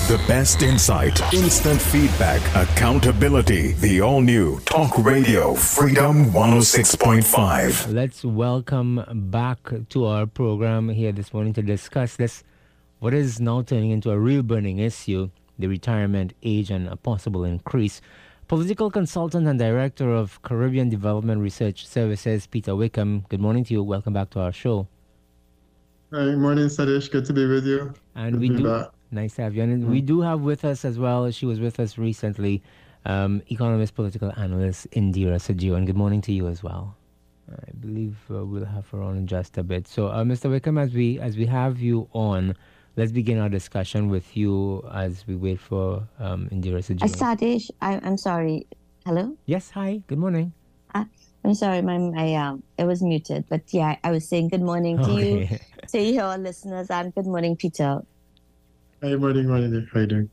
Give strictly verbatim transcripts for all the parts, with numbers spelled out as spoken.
The best insight, instant feedback, accountability. The all-new Talk Radio Freedom one oh six point five. Let's welcome back to our program here this morning to discuss this, what is now turning into a real burning issue, the retirement age and a possible increase. Political consultant and director of Caribbean Development Research Services, Peter Wickham. Good morning to you. Welcome back to our show. Hi, morning, Sadish. Good to be with you. And Good we to be do back. nice to have you. And Mm. we do have with us as well. She was with us recently, um, economist, political analyst Indira Sajio. And good morning to you as well. I believe uh, we'll have her on in just a bit. So, uh, Mister Wickham, as we as we have you on, let's begin our discussion with you as we wait for um, Indira Sajio. Uh, Sadish, I, I'm sorry. Hello? Yes, hi. Good morning. Uh, I'm sorry, my, my um, it was muted. But yeah, I was saying good morning to you, Okay. to your listeners, and good morning, Peter. Hi, morning, morning. How you doing?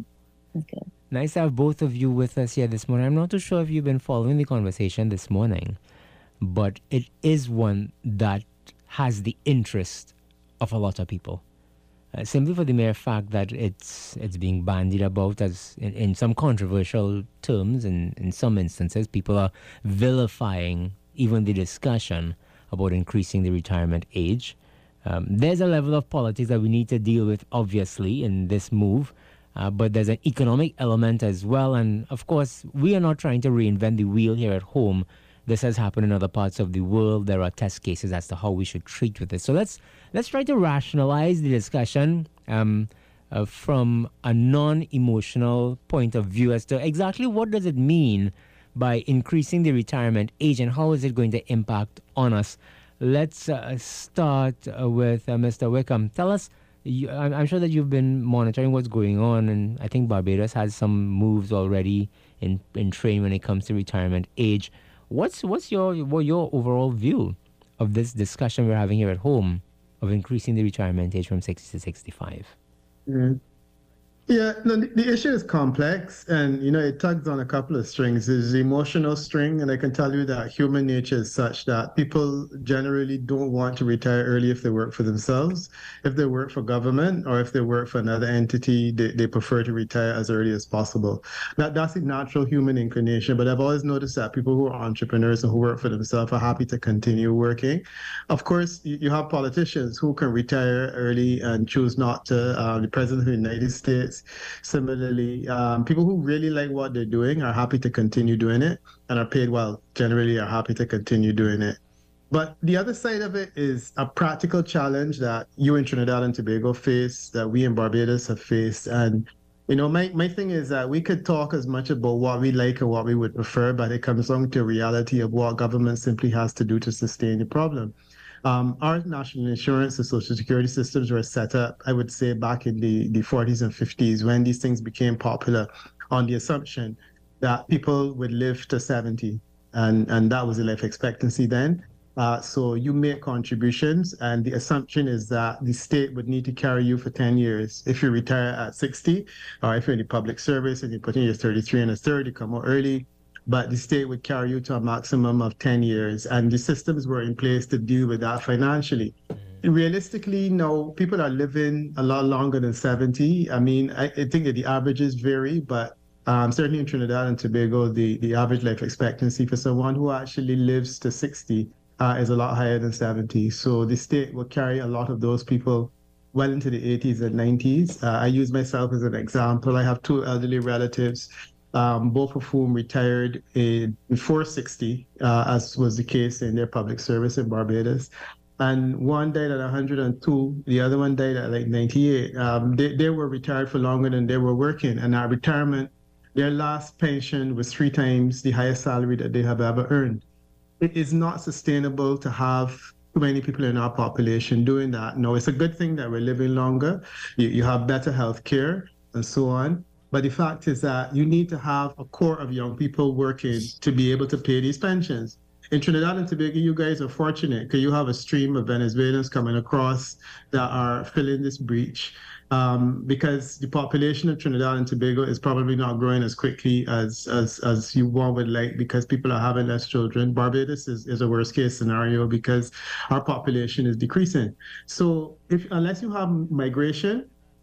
Okay. Nice to have both of you with us here this morning. I'm not too sure if you've been following the conversation this morning, but it is one that has the interest of a lot of people. Uh, simply for the mere fact that it's it's being bandied about as in, in some controversial terms, and in some instances, people are vilifying even the discussion about increasing the retirement age. Um, there's a level of politics that we need to deal with, obviously, in this move, uh, but there's an economic element as well. And of course, we are not trying to reinvent the wheel here at home. This has happened in other parts of the world. There are test cases as to how we should treat with it. So let's let's try to rationalize the discussion um, uh, from a non-emotional point of view as to exactly what does it mean by increasing the retirement age and how is it going to impact on us. Let's uh, start uh, with uh, Mister Wickham. Tell us, you, I'm, I'm sure that you've been monitoring what's going on, and I think Barbados has some moves already in, in train when it comes to retirement age. What's what's your what your overall view of this discussion we're having here at home of increasing the retirement age from sixty to sixty-five? Mm. Yeah, no, the, the issue is complex, and you know it tugs on a couple of strings. There's the emotional string, and I can tell you that human nature is such that people generally don't want to retire early if they work for themselves. If they work for government or if they work for another entity, they, they prefer to retire as early as possible. That that's a natural human inclination. But I've always noticed that people who are entrepreneurs and who work for themselves are happy to continue working. Of course, you, you have politicians who can retire early and choose not to. Uh, the president of the United States. Similarly, um, people who really like what they're doing are happy to continue doing it and are paid well, generally are happy to continue doing it. But the other side of it is a practical challenge that you in Trinidad and Tobago face, that we in Barbados have faced. And, you know, my, my thing is that we could talk as much about what we like and what we would prefer, but it comes down to a reality of what government simply has to do to sustain the problem. Um, our national insurance and social security systems were set up, I would say, back in the, the forties and fifties when these things became popular on the assumption that people would live to seventy. And, and that was the life expectancy then. Uh, so you make contributions, and the assumption is that the state would need to carry you for ten years. If you retire at sixty, or if you're in the public service and you put in your thirty-three and a third, you come out early, but the state would carry you to a maximum of ten years, and the systems were in place to deal with that financially. Realistically, no, people are living a lot longer than seventy. I mean, I, I think that the averages vary, but um, certainly in Trinidad and Tobago, the, the average life expectancy for someone who actually lives to sixty uh, is a lot higher than seventy. So the state will carry a lot of those people well into the eighties and nineties. Uh, I use myself as an example. I have two elderly relatives, Um, both of whom retired in, before sixty, uh, as was the case in their public service in Barbados. And one died at one hundred two, the other one died at like ninety-eight. Um, they, they were retired for longer than they were working. And at retirement, their last pension was three times the highest salary that they have ever earned. It is not sustainable to have too many people in our population doing that. No, it's a good thing that we're living longer. You, you have better health care and so on. But the fact is that you need to have a core of young people working to be able to pay these pensions. In Trinidad and Tobago, you guys are fortunate because you have a stream of Venezuelans coming across that are filling this breach. Um, because the population of Trinidad and Tobago is probably not growing as quickly as as as you one would like, because people are having less children. Barbados is, is a worst case scenario because our population is decreasing. So if unless you have migration,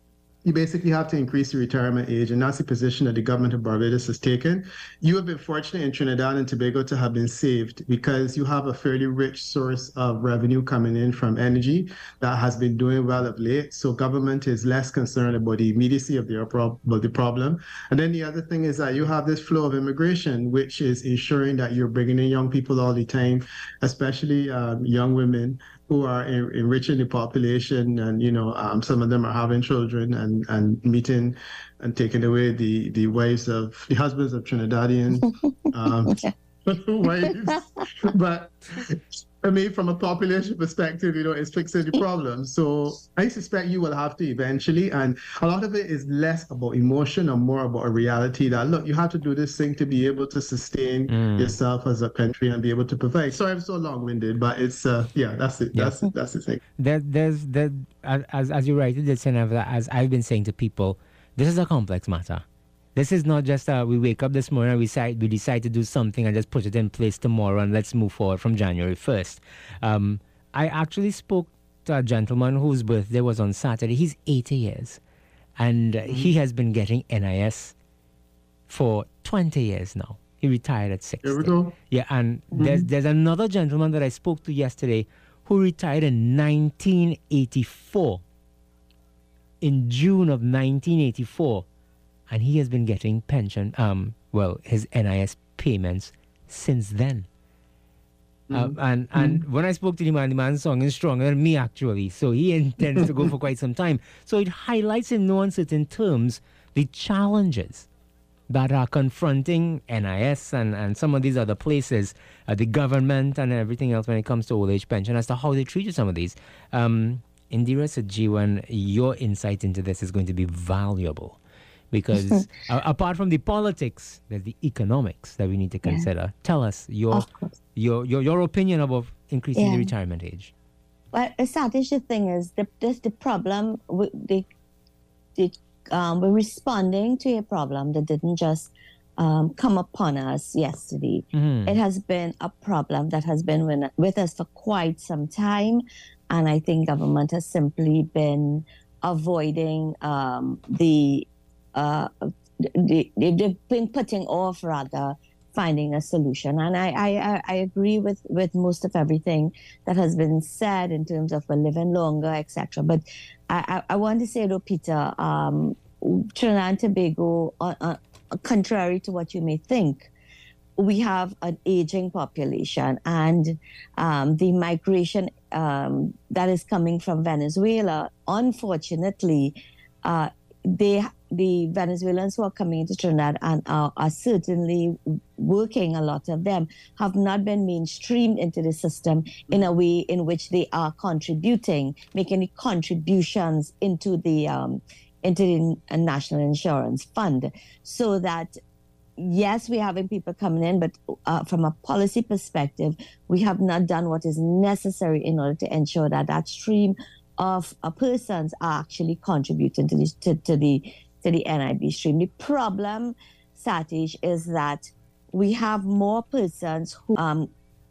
you basically have to increase the retirement age, and that's the position that the government of Barbados has taken. You have been fortunate in Trinidad and Tobago to have been saved because you have a fairly rich source of revenue coming in from energy that has been doing well of late. So government is less concerned about the immediacy of the, about the problem. And then the other thing is that you have this flow of immigration, which is ensuring that you're bringing in young people all the time, especially um, young women who are en- enriching the population, and you know um, some of them are having children and and meeting and taking away the the wives of the husbands of Trinidadian um, wives. But I mean, from a population perspective, you know, it's fixing the problem. So I suspect you will have to eventually, and a lot of it is less about emotion and more about a reality that, look, you have to do this thing to be able to sustain mm. yourself as a country and be able to provide. Sorry, I'm so long-winded, but it's, uh, yeah, that's it. Yeah. That's it. That's the thing. There, there's, there, as, as you write it, as I've been saying to people, this is a complex matter. This is not just uh, we wake up this morning and we decide, we decide to do something and just put it in place tomorrow and let's move forward from January first. Um, I actually spoke to a gentleman whose birthday was on Saturday. He's eighty years and mm-hmm. he has been getting N I S for twenty years now. He retired at sixty. There we go. Yeah, and mm-hmm. there's, there's another gentleman that I spoke to yesterday who retired in nineteen eighty-four. In June of nineteen eighty-four. And he has been getting pension, um, well, his N I S payments since then. Mm-hmm. Uh, and and mm-hmm. when I spoke to the man, the man's song is stronger than me, actually. So he intends to go for quite some time. So it highlights in no uncertain terms the challenges that are confronting N I S and, and some of these other places, uh, the government and everything else when it comes to old age pension, as to how they treat some of these. Um, Indira Sajiwan, your insight into this is going to be valuable. Because uh, apart from the politics, there's the economics that we need to consider. Yeah. Tell us your, your your your opinion about increasing yeah. the retirement age. Well, Satish, the thing is, the this, the problem, we, the, the, um, we're responding to a problem that didn't just um, come upon us yesterday. Mm-hmm. It has been a problem that has been with, with us for quite some time. And I think government has simply been avoiding um, the Uh, they, they've been putting off rather finding a solution. And I, I, I agree with, with most of everything that has been said in terms of we're living longer, et cetera. But I, I, I want to say, though, Peter, um, Trinidad and Tobago, uh, uh, contrary to what you may think, we have an aging population, and um, the migration um, that is coming from Venezuela, unfortunately, uh, they the Venezuelans who are coming into Trinidad and are, are certainly working, a lot of them, have not been mainstreamed into the system in a way in which they are contributing, making contributions into the um, into the National Insurance Fund. So that, yes, we're having people coming in, but uh, from a policy perspective, we have not done what is necessary in order to ensure that that stream of uh, persons are actually contributing to the, to, to the to the N I B stream. The problem, Satish, is that we have more persons who um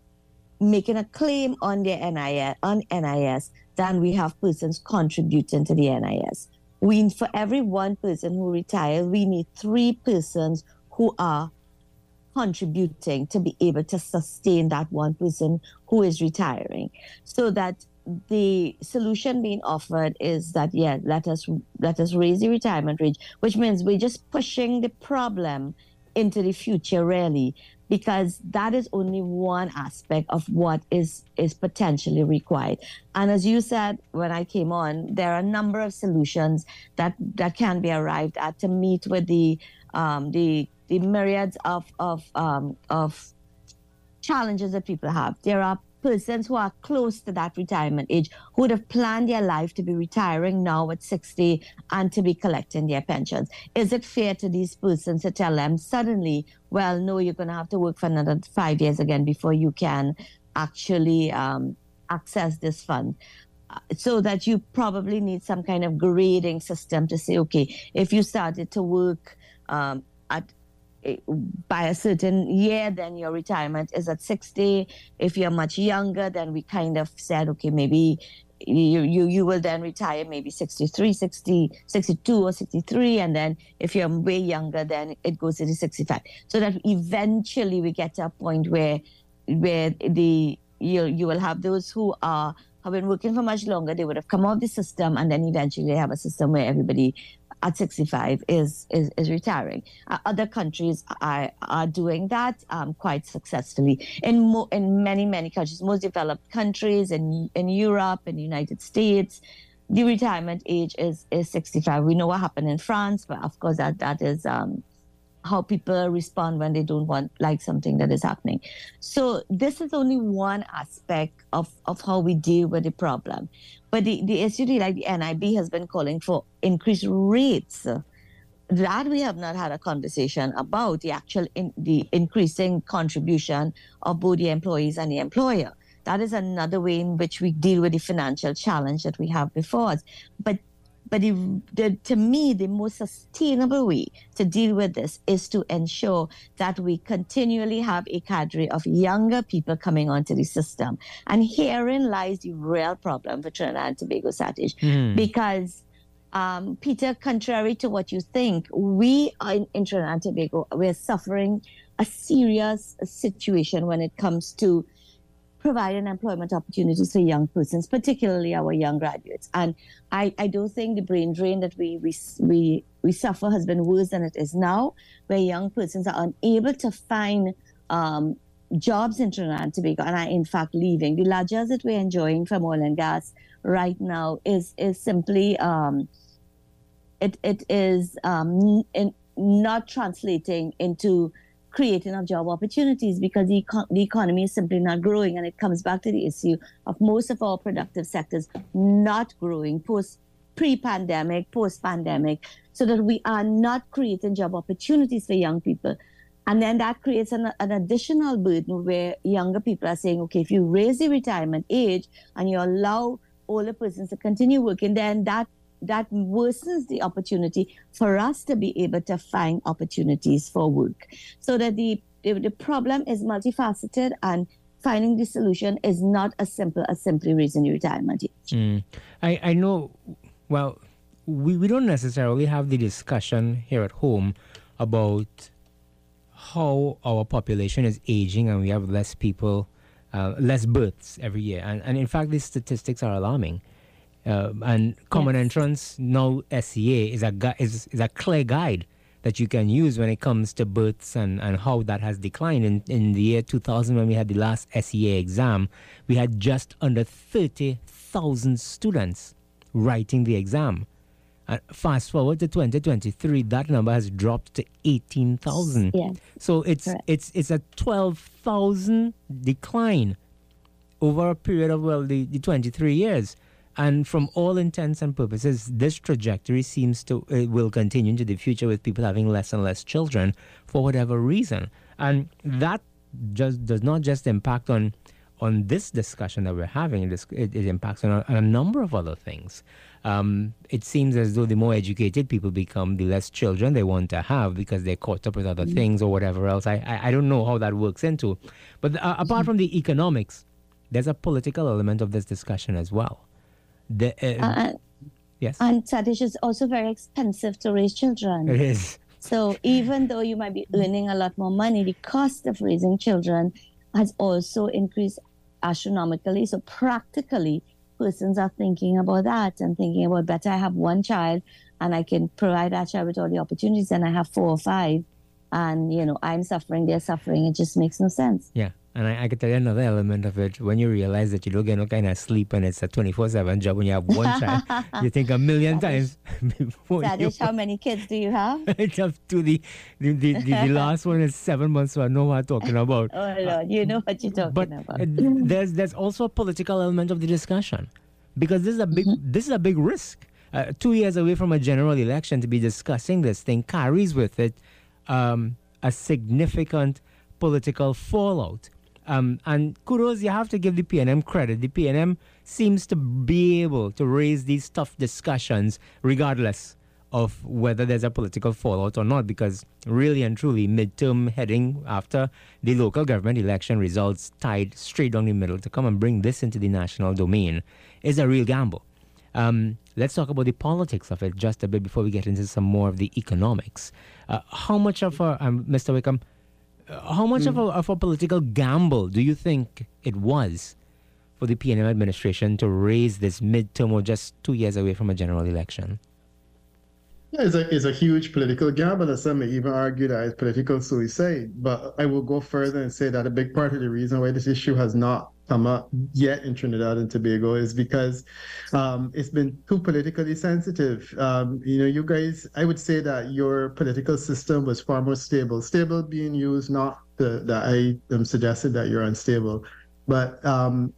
making a claim on their N I S on N I S than we have persons contributing to the N I S. We, for every one person who retires, we need three persons who are contributing to be able to sustain that one person who is retiring. So that the solution being offered is that, yeah, let us let us raise the retirement age, which means we're just pushing the problem into the future, really, because that is only one aspect of what is is potentially required. And as you said when I came on, there are a number of solutions that that can be arrived at to meet with the um, the the myriads of of um, of challenges that people have. There are persons who are close to that retirement age who would have planned their life to be retiring now at sixty and to be collecting their pensions. Is it fair to these persons to tell them suddenly, well, no, you're going to have to work for another five years again before you can actually um, access this fund? Uh, so that you probably need some kind of grading system to say, okay, if you started to work um, at by a certain year, then your retirement is at sixty. If you're much younger, then we kind of said, okay, maybe you, you you will then retire maybe sixty-three, sixty, sixty-two or sixty-three, and then if you're way younger, then it goes to the sixty-five. So that eventually we get to a point where where the you you will have those who are have been working for much longer. They would have come out of the system, and then eventually they have a system where everybody at sixty-five is is, is retiring. Uh, other countries are are doing that um, quite successfully. In mo- in many many countries, most developed countries in in Europe and the United States, the retirement age is is sixty-five. We know what happened in France, but of course that that is um, how people respond when they don't want like something that is happening. So this is only one aspect of, of how we deal with the problem. But the, the S U D, like the N I B, has been calling for increased rates. That we have not had a conversation about, the actual in, the increasing contribution of both the employees and the employer. That is another way in which we deal with the financial challenge that we have before us. But But the, the, to me, the most sustainable way to deal with this is to ensure that we continually have a cadre of younger people coming onto the system. And herein lies the real problem for Trinidad and Tobago, Satish. Mm. Because, um, Peter, contrary to what you think, we are in, in Trinidad and Tobago, we're suffering a serious situation when it comes to providing employment opportunities for young persons, particularly our young graduates. And I, I don't think the brain drain that we, we we we suffer has been worse than it is now, where young persons are unable to find um, jobs in Trinidad and Tobago and are in fact leaving. The largesse that we're enjoying from oil and gas right now is is simply um, it it is um, in, not translating into creating of job opportunities, because the, econ- the economy is simply not growing. And it comes back to the issue of most of our productive sectors not growing post pre-pandemic, post-pandemic, so that we are not creating job opportunities for young people. And then that creates an, an additional burden where younger people are saying, okay, if you raise the retirement age and you allow older persons to continue working, then that that worsens the opportunity for us to be able to find opportunities for work. So that the, the, the problem is multifaceted, and finding the solution is not as simple as simply raising the retirement age. Mm. I, I know, well, we, we don't necessarily have the discussion here at home about how our population is aging and we have less people, uh, less births every year. And, and in fact, these statistics are alarming. Uh, and Common yes. Entrance, now S E A, is a gu- is, is a clear guide that you can use when it comes to births and, and how that has declined. In, in the year two thousand, when we had the last S E A exam, we had just under thirty thousand students writing the exam. Uh, fast forward to twenty twenty-three, that number has dropped to eighteen thousand. Yes. So it's, it's, it's a twelve thousand decline over a period of, well, the, the twenty-three years. And from all intents and purposes, this trajectory seems to uh, will continue into the future, with people having less and less children for whatever reason. And that just does not just impact on on this discussion that we're having. It, it, it impacts on a, on a number of other things. Um, it seems as though the more educated people become, the less children they want to have because they're caught up with other mm-hmm. things or whatever else. I, I I don't know how that works into. But uh, apart mm-hmm. from the economics, there's a political element of this discussion as well. The, uh, uh, yes. And Satish, is also very expensive to raise children. It is. So even though you might be earning a lot more money, the cost of raising children has also increased astronomically. So practically, persons are thinking about that and thinking about, better I have one child and I can provide that child with all the opportunities, than I have four or five. And, you know, I'm suffering, they're suffering. It just makes no sense. Yeah. And I, I can tell you another element of it. When you realize that you don't get no kind of sleep and it's a twenty-four seven job when you have one child, you think a million that times is, before that you... is how many kids do you have? It's up to the the, the, the, the last one is seven months, so I know what I'm talking about. Oh, Lord, you know what you're talking but about. But there's, there's also a political element of the discussion, because this is a big, mm-hmm. this is a big risk. Uh, two years away from a general election, to be discussing this thing carries with it um, a significant political fallout. Um, and kudos, you have to give the P N M credit. The P N M seems to be able to raise these tough discussions regardless of whether there's a political fallout or not, because really and truly, midterm heading after the local government election results tied straight down the middle to come and bring this into the national domain is a real gamble. Um, let's talk about the politics of it just a bit before we get into some more of the economics. Uh, how much of a, um, Mister Wickham, uh, how much mm. of, a, of a political gamble do you think it was for the P N M administration to raise this midterm or just two years away from a general election? Yeah, it's a, it's a huge political gamble, and some may even argue that it's political suicide. But I will go further and say that a big part of the reason why this issue has not come up yet in Trinidad and Tobago is because um, it's been too politically sensitive. Um, you know, you guys, I would say that your political system was far more stable. Stable being used, not the, that I am suggesting that you're unstable, but um,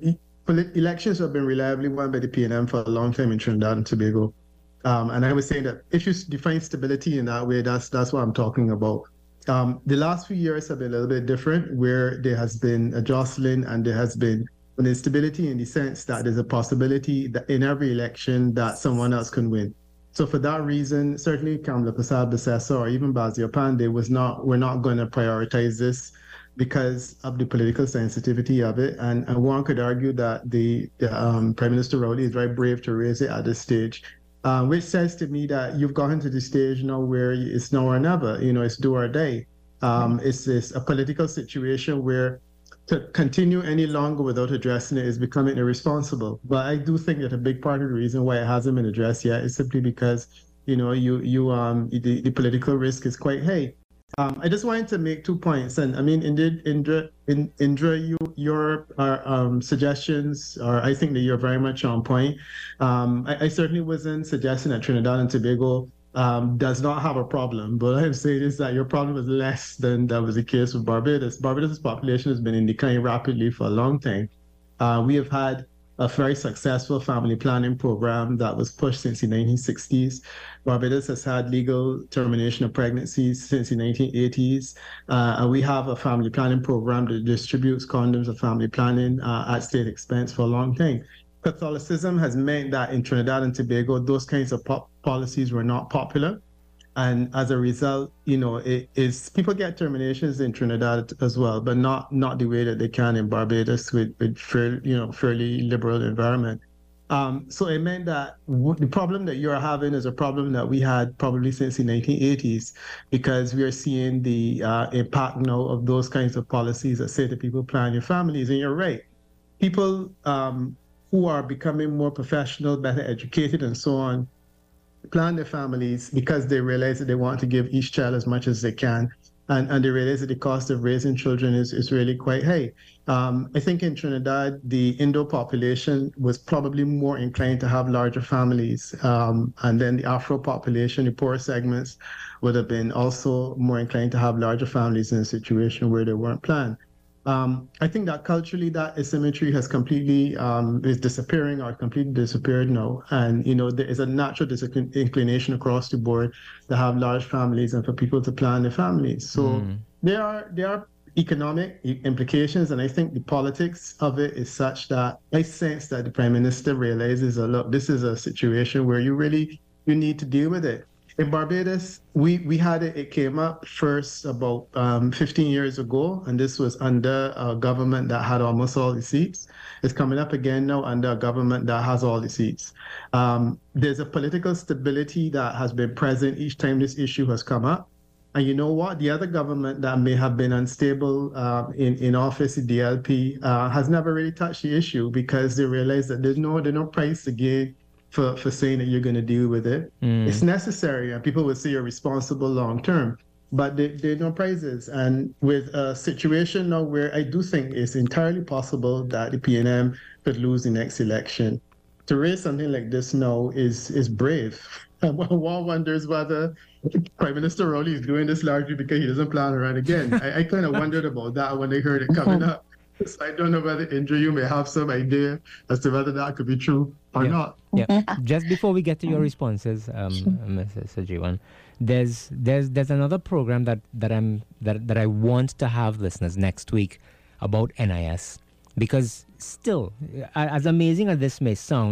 elections have been reliably won by the P N M for a long time in Trinidad and Tobago. Um, and I was saying that if you define stability in that way, that's that's what I'm talking about. Um, the last few years have been a little bit different, where there has been a jostling and there has been an instability in the sense that there's a possibility that in every election that someone else can win. So for that reason, certainly Kamla Persad-Bissessor or even Basil Pandey was not, we're not going to prioritize this because of the political sensitivity of it. And, and one could argue that the, the um, Prime Minister Rowley is very brave to raise it at this stage. Um, which says to me that you've gotten to the stage now where it's now or never, you know, it's do or die. Um, mm-hmm. It's, it's a political situation where to continue any longer without addressing it is becoming irresponsible. But I do think that a big part of the reason why it hasn't been addressed yet is simply because, you know, you, you um, the, the political risk is quite high. Um, I just wanted to make two points. And I mean, indeed, Indra, in, Indra you, your uh, um, suggestions, are, I think that you're very much on point. Um, I, I certainly wasn't suggesting that Trinidad and Tobago um, does not have a problem, but I'm saying is that your problem is less than that was the case with Barbados. Barbados' population has been in decline rapidly for a long time. Uh, we have had a very successful family planning program that was pushed since the nineteen sixties. Barbados has had legal termination of pregnancies since the nineteen eighties. Uh, and we have a family planning program that distributes condoms of family planning uh, at state expense for a long time. Catholicism has meant that in Trinidad and Tobago, those kinds of po- policies were not popular. And as a result, you know, it is people get terminations in Trinidad as well, but not not the way that they can in Barbados with with fair, you know, fairly liberal environment. Um, so it meant that w- the problem that you're having is a problem that we had probably since the nineteen eighties, because we are seeing the uh, impact now of those kinds of policies that say to people, plan your families. And you're right, people um, who are becoming more professional, better educated, and so on, plan their families because they realize that they want to give each child as much as they can. And, and they realize that the cost of raising children is, is really quite high. Um, I think in Trinidad, the Indo population was probably more inclined to have larger families. Um, and then the Afro population, the poorer segments, would have been also more inclined to have larger families in a situation where they weren't planned. Um, I think that culturally that asymmetry has completely um, is disappearing or completely disappeared now. And, you know, there is a natural disinclination across the board to have large families and for people to plan their families. So mm. there are there are economic implications. And I think the politics of it is such that I sense that the Prime Minister realizes, that, look, this is a situation where you really, you need to deal with it. In Barbados, we, we had it, it came up first about um, fifteen years ago, and this was under a government that had almost all the seats. It's coming up again now under a government that has all the seats. Um, there's a political stability that has been present each time this issue has come up. And you know what? The other government that may have been unstable uh, in, in office, the D L P, uh, has never really touched the issue because they realize that there's no, there's no price to gain For, for saying that you're going to deal with it. Mm. It's necessary, and people will say you're responsible long term, but there are no prizes. And with a situation now where I do think it's entirely possible that the P N M could lose the next election, to raise something like this now is is brave. And one wonders whether Prime Minister Rowley is doing this largely because he doesn't plan to run again. I, I kind of wondered about that when I heard it coming up. So I don't know whether, Indra, you may have some idea as to whether that could be true or yeah. not. Yeah. Just before we get to your responses, um, Missus Sajiwan, there's there's there's another program that, that I'm that, that I want to have listeners next week about N I S, because still, as amazing as this may sound,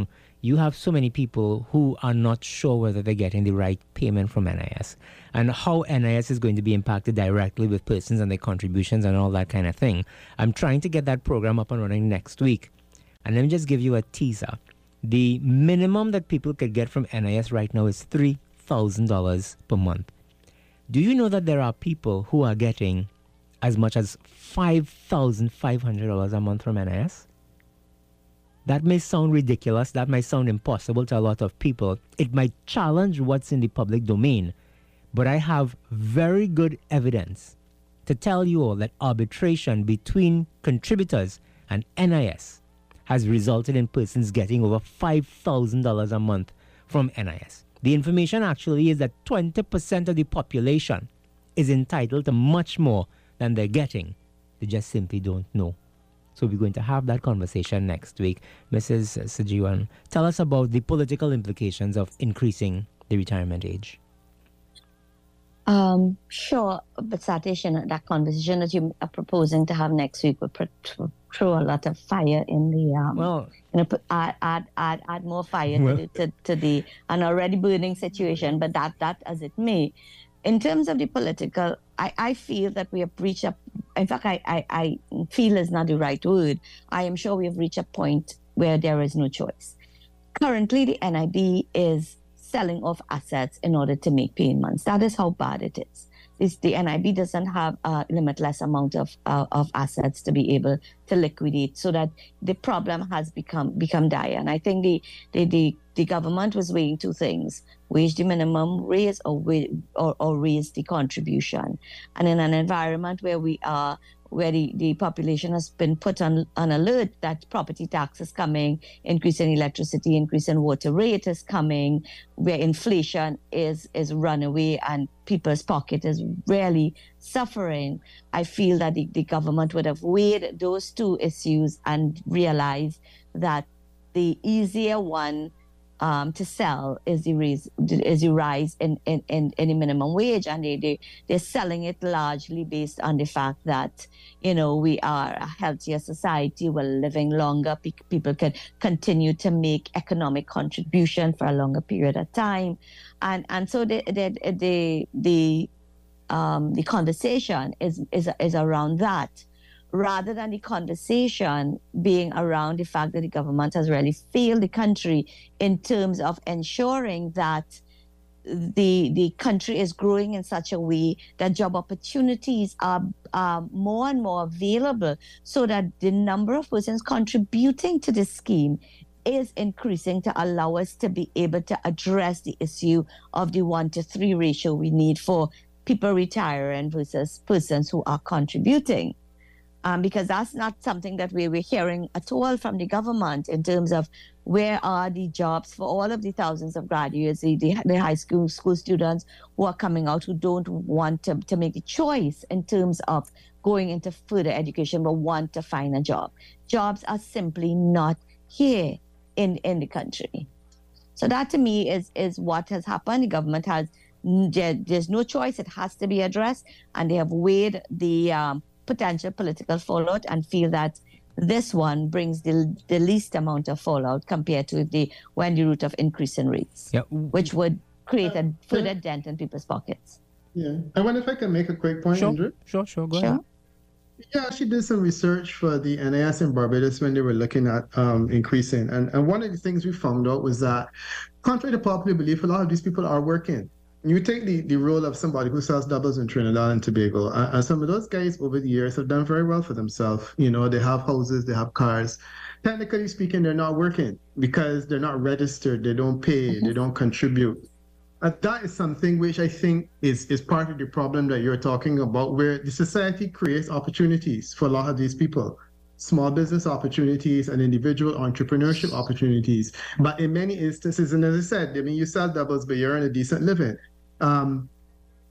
you have so many people who are not sure whether they're getting the right payment from N I S and how N I S is going to be impacted directly with persons and their contributions and all that kind of thing. I'm trying to get that program up and running next week. And let me just give you a teaser. The minimum that people could get from N I S right now is three thousand dollars per month. Do you know that there are people who are getting as much as five thousand five hundred dollars a month from N I S? That may sound ridiculous. That might sound impossible to a lot of people. It might challenge what's in the public domain. But I have very good evidence to tell you all that arbitration between contributors and N I S has resulted in persons getting over five thousand dollars a month from N I S. The information actually is that twenty percent of the population is entitled to much more than they're getting. They just simply don't know. So we're going to have that conversation next week. Missus Sajiwan, tell us about the political implications of increasing the retirement age. Um, sure, but Satish, that conversation that you are proposing to have next week will throw a lot of fire in the um. Well, you know, put, add add add add more fire well, to, the, to to the an already burning situation. But that that as it may, in terms of the political, I, I feel that we have reached a. In fact, I, I I feel is not the right word. I am sure we have reached a point where there is no choice. Currently, the N I B is selling off assets in order to make payments. That is how bad it is. This, the N I B doesn't have a limitless amount of uh, of assets to be able to liquidate, so that the problem has become become dire. And I think the the the, the government was weighing two things: wage the minimum, raise or, or or raise the contribution. And in an environment where we are, where the, the population has been put on, on alert that property tax is coming, increase in electricity, increase in water rate is coming, where inflation is is runaway and people's pocket is really suffering, I feel that the, the government would have weighed those two issues and realized that the easier one Um, to sell is the raise, is the rise in, in, in, in the minimum wage, and they, they, they're selling it largely based on the fact that, you know, we are a healthier society, we're living longer, pe- people can continue to make economic contribution for a longer period of time. And and so the the the, the, um, the conversation is, is, is around that, rather than the conversation being around the fact that the government has really failed the country in terms of ensuring that the the country is growing in such a way that job opportunities are, are more and more available, so that the number of persons contributing to the scheme is increasing to allow us to be able to address the issue of the one to three ratio we need for people retiring versus persons who are contributing. Um, because that's not something that we were hearing at all from the government in terms of where are the jobs for all of the thousands of graduates, the, the, the high school school students who are coming out who don't want to, to make a choice in terms of going into further education but want to find a job. Jobs are simply not here in, in the country. So that to me is, is what has happened. The government has, there, there's no choice, it has to be addressed, and they have weighed the um, potential political fallout and feel that this one brings the the least amount of fallout compared to the when the route of increasing rates, yeah. which would create a further dent in people's pockets. Yeah, I wonder if I can make a quick point, sure. Andrew. Sure, sure, go sure. ahead. Yeah, she did some research for the N I S in Barbados when they were looking at um, increasing, and and one of the things we found out was that, contrary to popular belief, a lot of these people are working. You take the, the role of somebody who sells doubles in Trinidad and Tobago, and, and some of those guys over the years have done very well for themselves. You know, they have houses, they have cars. Technically speaking, they're not working because they're not registered, they don't pay, mm-hmm. they don't contribute. And that is something which I think is, is part of the problem that you're talking about, where the society creates opportunities for a lot of these people. Small business opportunities and individual entrepreneurship opportunities. But in many instances, and as I said, I mean, you sell doubles, but you're in a decent living. Um,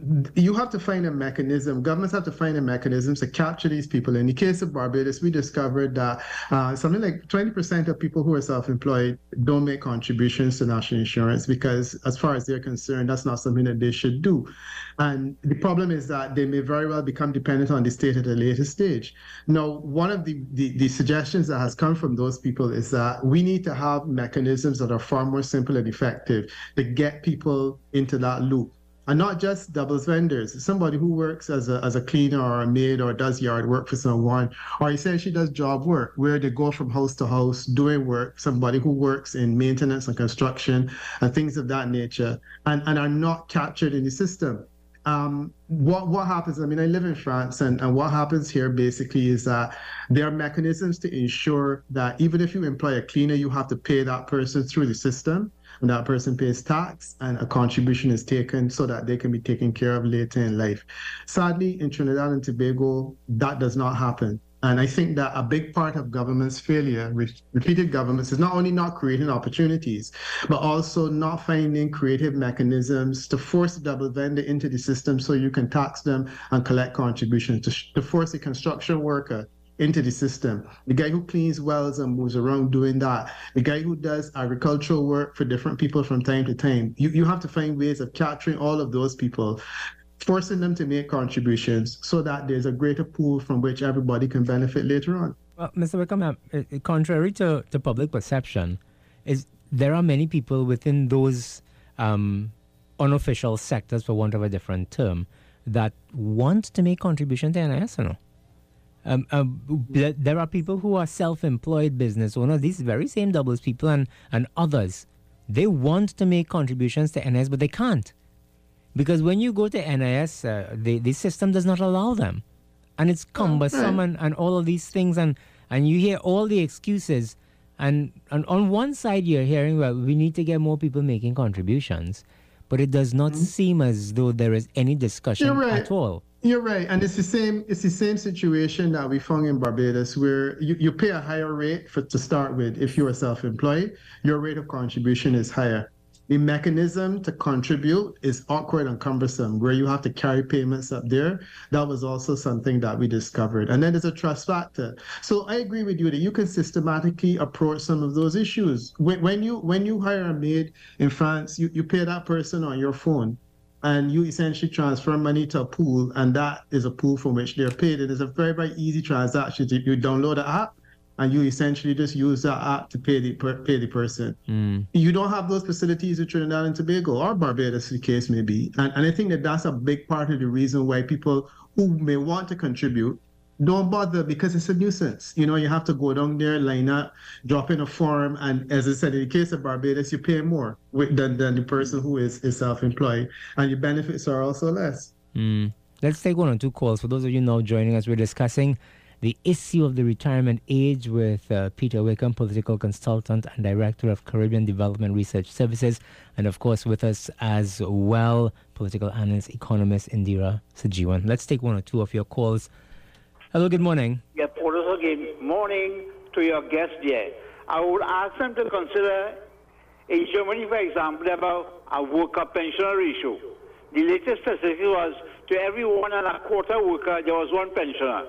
you have to find a mechanism. Governments have to find a mechanism to capture these people. In the case of Barbados, we discovered that uh, something like twenty percent of people who are self-employed don't make contributions to national insurance because, as far as they're concerned, that's not something that they should do. And the problem is that they may very well become dependent on the state at a later stage. Now, one of the, the, the suggestions that has come from those people is that we need to have mechanisms that are far more simple and effective to get people into that loop. And not just doubles vendors, somebody who works as a, as a cleaner or a maid or does yard work for someone, or essentially does job work where they go from house to house doing work, somebody who works in maintenance and construction and things of that nature, and, and are not captured in the system. Um, what what happens, I mean, I live in France, and, and what happens here basically is that there are mechanisms to ensure that even if you employ a cleaner, you have to pay that person through the system. And that person pays tax and a contribution is taken so that they can be taken care of later in life. Sadly, in Trinidad and Tobago, that does not happen. And I think that a big part of government's failure, re- repeated governments, is not only not creating opportunities, but also not finding creative mechanisms to force the double vendor into the system so you can tax them and collect contributions, to, sh- to force a construction worker into the system. The guy who cleans wells and moves around doing that. The guy who does agricultural work for different people from time to time. You, you have to find ways of capturing all of those people, forcing them to make contributions so that there's a greater pool from which everybody can benefit later on. Well, Mister Wickham, uh, contrary to, to public perception, is there are many people within those um, unofficial sectors, for want of a different term, that want to make contribution to N I S or no? Um, um, there are people who are self-employed business owners, these very same doubles people and, and others. They want to make contributions to N I S, but they can't. Because when you go to N I S, uh, the, the system does not allow them. And it's cumbersome and, and all of these things. And, and you hear all the excuses. And, and on one side, you're hearing, well, we need to get more people making contributions. But it does not mm-hmm. seem as though there is any discussion right. at all. You're right, and it's the same. It's the same situation that we found in Barbados, where you, you pay a higher rate for to start with. If you are self-employed, your rate of contribution is higher. The mechanism to contribute is awkward and cumbersome, where you have to carry payments up there. That was also something that we discovered. And then there's a trust factor. So I agree with you that you can systematically approach some of those issues. When, when you when you hire a maid in France, you, you pay that person on your phone. And you essentially transfer money to a pool, and that is a pool from which they're paid. It is a very, very easy transaction. You download the app, and you essentially just use that app to pay the pay the person. Mm. You don't have those facilities in Trinidad and Tobago or Barbados, the case may be. And, and I think that that's a big part of the reason why people who may want to contribute don't bother, because it's a nuisance. You know, you have to go down there, line up, drop in a form, and as I said, in the case of Barbados, you pay more with, than, than the person who is, is self-employed, and your benefits are also less. Mm. Let's take one or two calls. For those of you now joining us, we're discussing the issue of the retirement age with uh, Peter Wickham, political consultant and director of Caribbean Development Research Services, and of course with us as well, political analyst, economist Indira Sajiwan. Let's take one or two of your calls. Hello, good morning. Yeah, also good morning to your guest there. I would ask them to consider, in Germany, for example, about a worker pensioner ratio. The latest statistic was to every one and a quarter worker, there was one pensioner.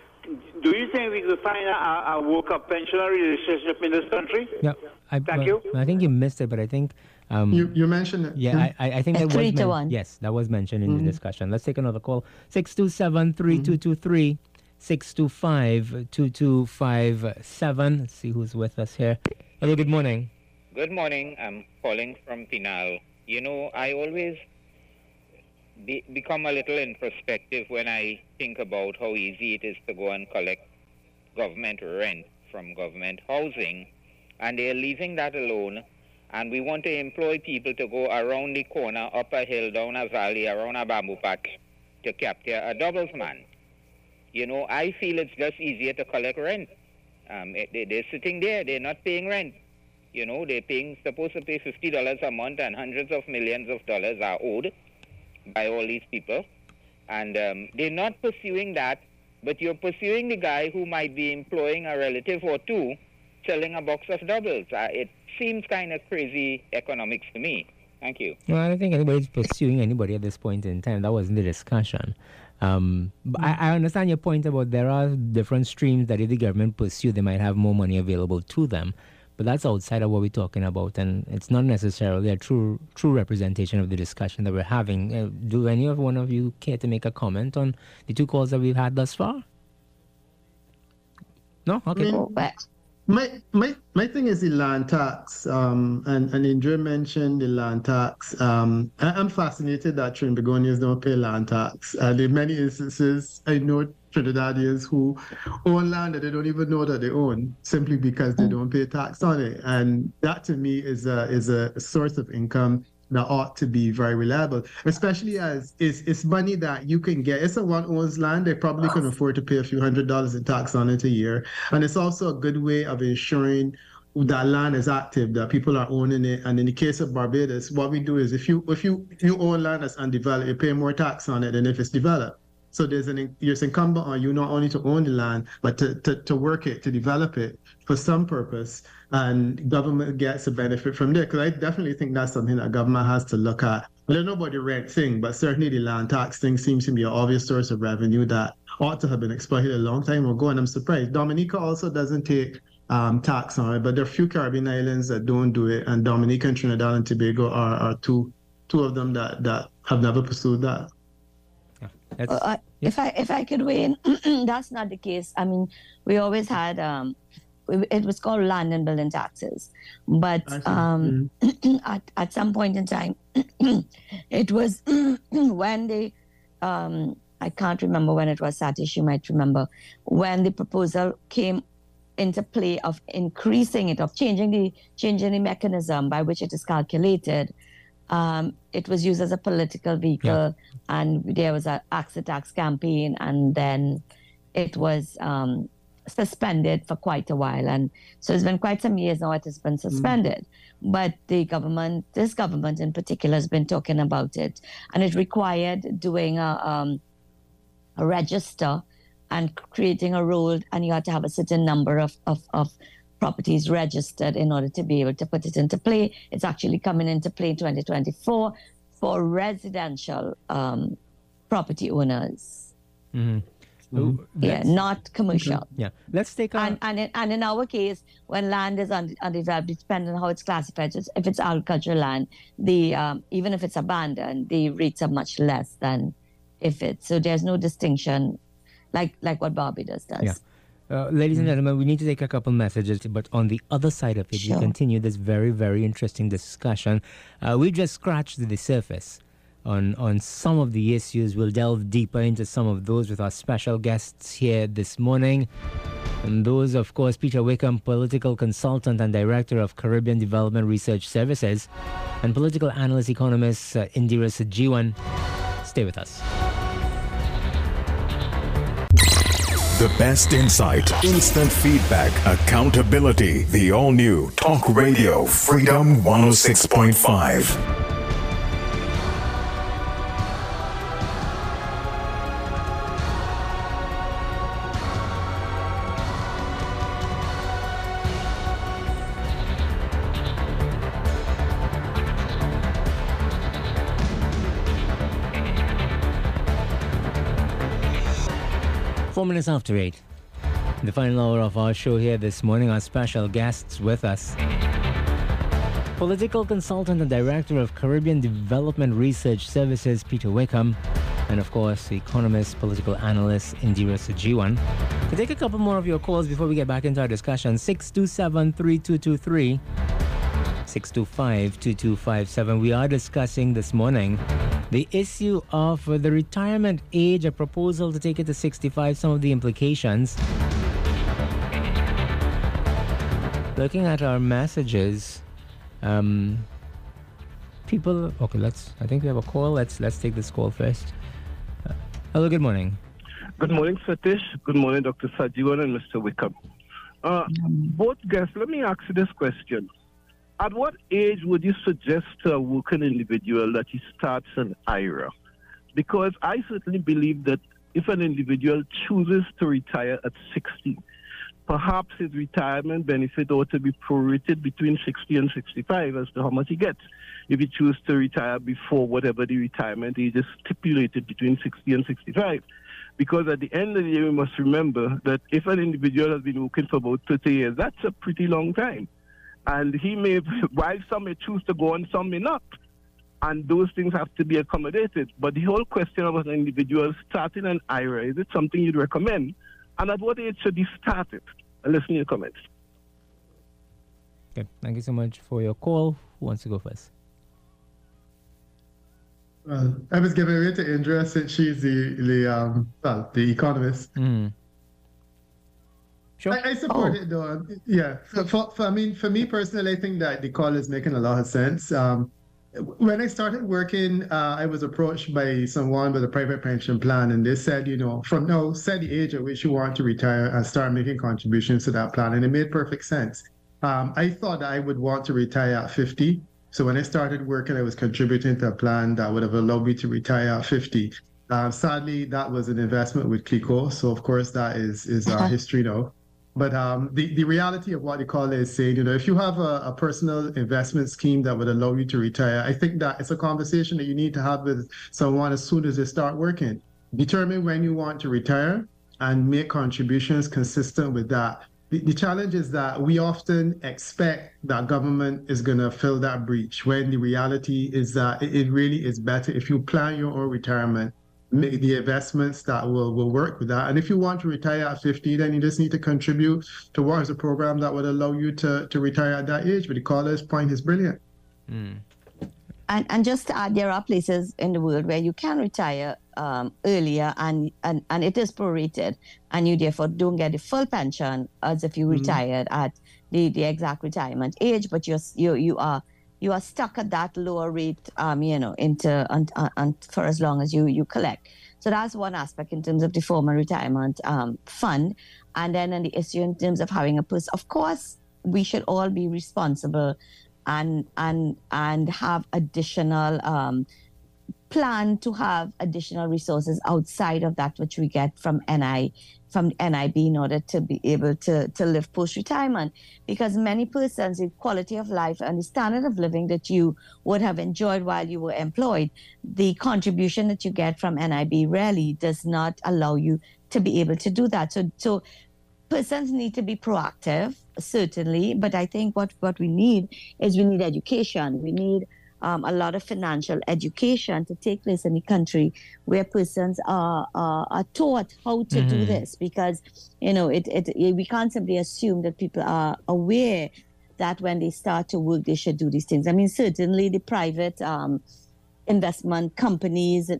Do you think we could find a, a worker pensioner relationship in this country? Yeah, I, Thank uh, you. I think you missed it, but I think... Um, you, you mentioned it. Yeah, yeah. I, I think a that three was... to Men- one. yes, that was mentioned in mm-hmm. the discussion. Let's take another call. six two seven, three two two three. six two five, two two five seven. Let's see who's with us here. Hello, good morning. Good morning. I'm calling from Pinal. You know, I always be, become a little introspective when I think about how easy it is to go and collect government rent from government housing, and they're leaving that alone, and we want to employ people to go around the corner, up a hill, down a valley, around a bamboo patch to capture a doubles man. You know, I feel it's just easier to collect rent. Um, they, they're sitting there, they're not paying rent. You know, they're paying, supposed to pay fifty dollars a month, and hundreds of millions of dollars are owed by all these people. And um, they're not pursuing that, but you're pursuing the guy who might be employing a relative or two, selling a box of doubles. Uh, it seems kind of crazy economics to me. Thank you. No, I don't think anybody's pursuing anybody at this point in time. That wasn't the discussion. Um, but I, I understand your point about there are different streams that if the government pursue, they might have more money available to them. But that's outside of what we're talking about, and it's not necessarily a true true representation of the discussion that we're having. Uh, do any of one of you care to make a comment on the two calls that we've had thus far? No? Okay. I mean, my my my thing is the land tax, um, and and Indra mentioned the land tax. Um, I, I'm fascinated that Trinbagonians don't pay land tax. And in many instances, I know Trinidadians who own land that they don't even know that they own simply because they don't pay tax on it, and that to me is a is a source of income that ought to be very reliable, especially as it's, it's money that you can get. If someone owns land, they probably can afford to pay a few hundred dollars in tax on it a year. And it's also a good way of ensuring that land is active, that people are owning it. And in the case of Barbados, what we do is if you if you, you own land that's undeveloped, you pay more tax on it than if it's developed. So there's an there's incumbent on you not only to own the land, but to, to, to work it, to develop it for some purpose. And government gets a benefit from there. Because I definitely think that's something that government has to look at. I don't know about the rent thing, but certainly the land tax thing seems to be an obvious source of revenue that ought to have been exploited a long time ago. And I'm surprised. Dominica also doesn't take um, tax on it, but there are a few Caribbean islands that don't do it. And Dominica and Trinidad and Tobago are, are two two of them that, that have never pursued that. Uh, uh, if I if I could weigh in, that's not the case. I mean, we always had um, it was called land and building taxes, but um, mm-hmm. at at some point in time, it was when they um, I can't remember when it was. Satish, you might remember when the proposal came into play of increasing it, of changing the changing the mechanism by which it is calculated. Um, it was used as a political vehicle, yeah. and there was an exit tax campaign, and then it was um, suspended for quite a while. And so it's been quite some years now it has been suspended. Mm. But the government, this government in particular, has been talking about it, and it required doing a, um, a register and creating a rule, and you had to have a certain number of, of, of properties registered in order to be able to put it into play. It's actually coming into play in twenty twenty-four for residential um, property owners. Mm-hmm. Mm-hmm. Yeah, not commercial. Yeah, let's take a... And, and, in, and in our case, when land is undeveloped, depending on how it's classified, if it's agricultural land, the um, even if it's abandoned, the rates are much less than if it's... So there's no distinction like, like what Barbados does. Yeah. Uh, ladies and gentlemen, we need to take a couple messages, but on the other side of it, sure. we continue this very, very interesting discussion. Uh, we just scratched the surface on, on some of the issues. We'll delve deeper into some of those with our special guests here this morning. And those, of course, Peter Wickham, political consultant and director of Caribbean Development Research Services, and political analyst economist uh, Indira Sajiwan. Stay with us. The best insight, instant feedback, accountability. The all-new Talk Radio Freedom one oh six point five. Four minutes after eight. The final hour of our show here this morning. Our special guests with us. Political consultant and director of Caribbean Development Research Services, Peter Wickham. And of course, economist, political analyst, Indira Sajiwan. We'll take a couple more of your calls before we get back into our discussion. six two seven, three two two three. six two five, two two five seven. We are discussing this morning the issue of the retirement age, a proposal to take it to sixty-five, some of the implications. Looking at our messages, um, people, okay, let's, I think we have a call. Let's, let's take this call first. Uh, hello, good morning. Good morning, Satish. Good morning, Doctor Sajiwan and Mister Wickham. Uh, both guests, let me ask you this question. At what age would you suggest to a working individual that he starts an I R A? Because I certainly believe that if an individual chooses to retire at sixty, perhaps his retirement benefit ought to be prorated between sixty and sixty-five as to how much he gets. If he chooses to retire before whatever the retirement age is stipulated between sixty and sixty-five. Because at the end of the day, we must remember that if an individual has been working for about thirty years, that's a pretty long time. And he may, while some may choose to go on, some may not. And those things have to be accommodated. But the whole question of an individual starting an I R A, is it something you'd recommend? And at what age should he start it? I'll listen to your comments. Okay, thank you so much for your call. Who wants to go first? Well, I was giving way to Indra since she's the, the um, well, the economist. Mm. Sure. I, I support oh. it though. Yeah. For, for, for, I mean, for me personally, I think that the call is making a lot of sense. Um, when I started working, uh, I was approached by someone with a private pension plan, and they said, you know, from now, set the age at which you want to retire and start making contributions to that plan. And it made perfect sense. Um, I thought I would want to retire at fifty. So when I started working, I was contributing to a plan that would have allowed me to retire at fifty. Uh, sadly, that was an investment with Clico. So of course, that is is our history now. But um, the, the reality of what the caller is saying, you know, if you have a, a personal investment scheme that would allow you to retire, I think that it's a conversation that you need to have with someone as soon as they start working. Determine when you want to retire and make contributions consistent with that. The, the challenge is that we often expect that government is going to fill that breach, when the reality is that it, it really is better if you plan your own retirement, make the investments that will, will work with that. And if you want to retire at fifty, then you just need to contribute towards a program that would allow you to, to retire at that age. But the caller's point is brilliant. Mm. And, and just to add, there are places in the world where you can retire um, earlier and, and, and it is prorated, and you therefore don't get the full pension as if you mm-hmm. retired at the, the exact retirement age, but you're, you you are you are stuck at that lower rate, um, you know, into and, and for as long as you, you collect. So that's one aspect in terms of the formal retirement um, fund. And then in the issue in terms of having a person, of course, we should all be responsible and and and have additional um, plan to have additional resources outside of that which we get from N I from N I B in order to be able to, to live post-retirement. Because many persons, the quality of life and the standard of living that you would have enjoyed while you were employed, the contribution that you get from N I B really does not allow you to be able to do that. So, so persons need to be proactive, certainly, but I think what, what we need is we need education. We need Um, a lot of financial education to take place in the country where persons are are, are taught how to mm-hmm. do this, because you know it, it we can't simply assume that people are aware that when they start to work they should do these things. I mean, certainly the private um, investment companies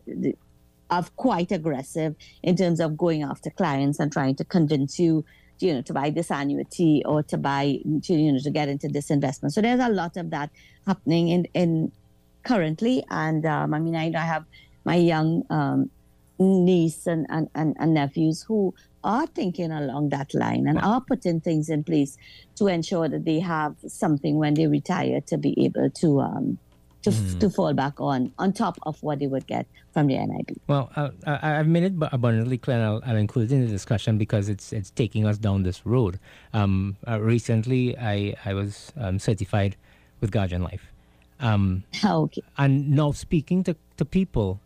are quite aggressive in terms of going after clients and trying to convince you, you know, to buy this annuity or to buy, to, you know, to get into this investment. So there's a lot of that happening in, in currently. And um, I mean, I, I have my young um, niece and, and, and, and nephews who are thinking along that line and are putting things in place to ensure that they have something when they retire to be able to um, to, mm. to fall back on, on top of what they would get from the N I B. Well, uh, I, I've made it abundantly clear, and I'll, I'll include it in the discussion because it's it's taking us down this road. Um, uh, recently, I, I was um, certified with Guardian Life. Um, okay. And now speaking to, to people,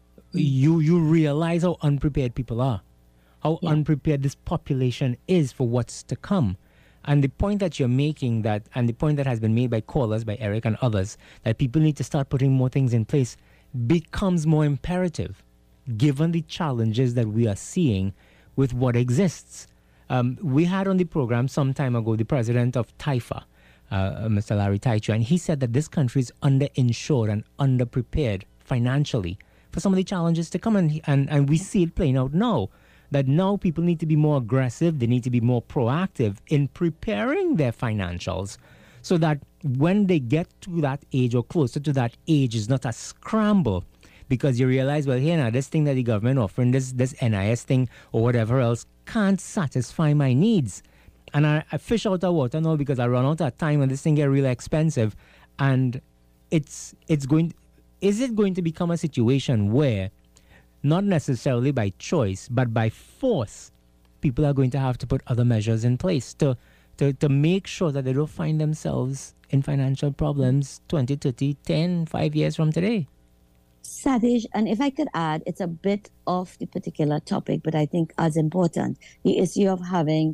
you you realize how unprepared people are, how yeah. unprepared this population is for what's to come. And the point that you're making, that, and the point that has been made by callers, by Eric and others, that people need to start putting more things in place, becomes more imperative, given the challenges that we are seeing with what exists. Um, we had on the program some time ago the president of TAIFA, uh, Mister Larry Taichu, and he said that this country is underinsured and underprepared financially for some of the challenges to come, and, and, and we see it playing out now. That now people need to be more aggressive, they need to be more proactive in preparing their financials so that when they get to that age or closer to that age, it's not a scramble, because you realize, well, here now, this thing that the government offering, this this N I S thing or whatever else can't satisfy my needs. And I, I fish out of water now because I run out of time and this thing get really expensive. And it's it's going, is it going to become a situation where, not necessarily by choice, but by force, people are going to have to put other measures in place to, to, to make sure that they don't find themselves in financial problems twenty, thirty, ten, five years from today. Satish, and if I could add, it's a bit off the particular topic, but I think as important, the issue of having